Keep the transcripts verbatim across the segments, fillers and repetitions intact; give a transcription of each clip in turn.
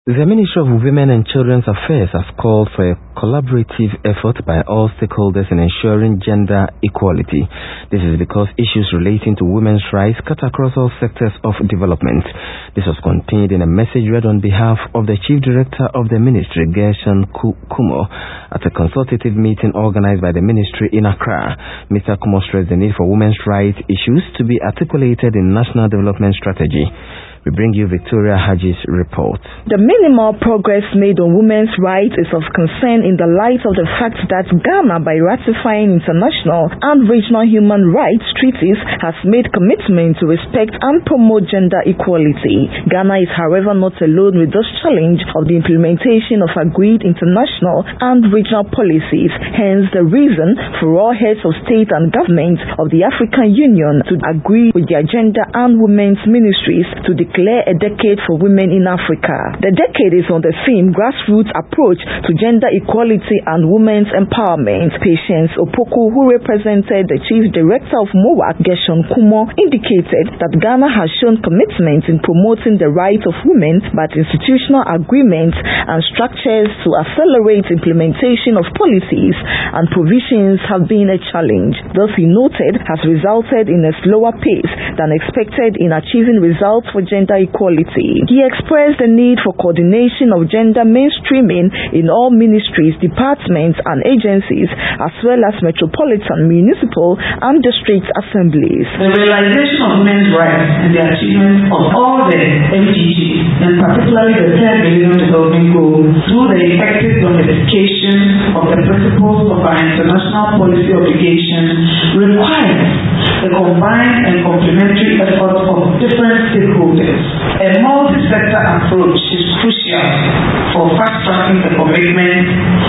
The Ministry of Women and Children's Affairs has called for a collaborative effort by all stakeholders in ensuring gender equality. This is because issues relating to women's rights cut across all sectors of development. This was contained in a message read on behalf of the Chief Director of the Ministry, Gershon Kumo, at a consultative meeting organized by the Ministry in Accra. Mister Kumo stressed the need for women's rights issues to be articulated in National Development Strategy. We bring you Victoria Haji's report. The minimal progress made on women's rights is of concern in the light of the fact that Ghana, by ratifying international and regional human rights treaties, has made commitment to respect and promote gender equality. Ghana is, however, not alone with this challenge of the implementation of agreed international and regional policies. Hence, the reason for all heads of state and government of the African Union to agree with their gender and women's ministries to declare a decade for women in Africa. The decade is on the theme Grassroots Approach to Gender Equality and Women's Empowerment. Patience Opoku, who represented the Chief Director of MOWAC, Gershon Kumo, indicated that Ghana has shown commitment in promoting the rights of women, but institutional agreements and structures to accelerate implementation of policies and provisions have been a challenge. Thus, he noted, has resulted in a slower pace than expected in achieving results for gender equality. He expressed the need for coordination of gender mainstreaming in all ministries, departments and agencies, as well as metropolitan, municipal and district assemblies. The realization of women's rights and the achievement of all the M D Gs, and particularly the third Millennium Development Goal, through the effective implementation of the principles of our international policy obligations, requires the combined and complementary efforts of different stakeholders. A multi-sector approach is crucial for fast-tracking the commitment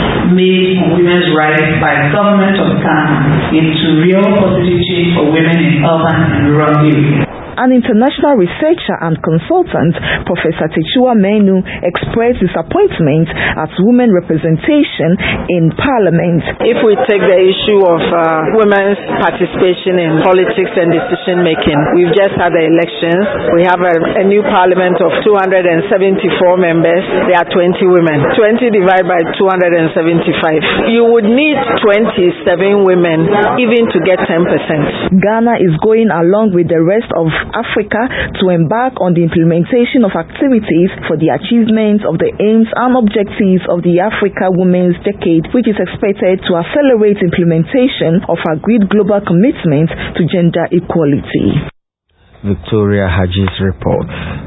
made on women's rights by the government of Ghana into real positive change for women in urban and rural areas. An international researcher and consultant, Professor Techua Menu, expressed disappointment at women representation in Parliament. If we take the issue of uh, women's participation in politics and decision making, we've just had the elections. We have a, a new Parliament of two hundred seventy-four members. There are twenty women. twenty divided by two hundred seventy-five. You would need twenty-seven women even to get ten percent. Ghana is going along with the rest of Africa to embark on the implementation of activities for the achievement of the aims and objectives of the Africa Women's Decade, which is expected to accelerate implementation of agreed global commitments to gender equality. Victoria Haji's report.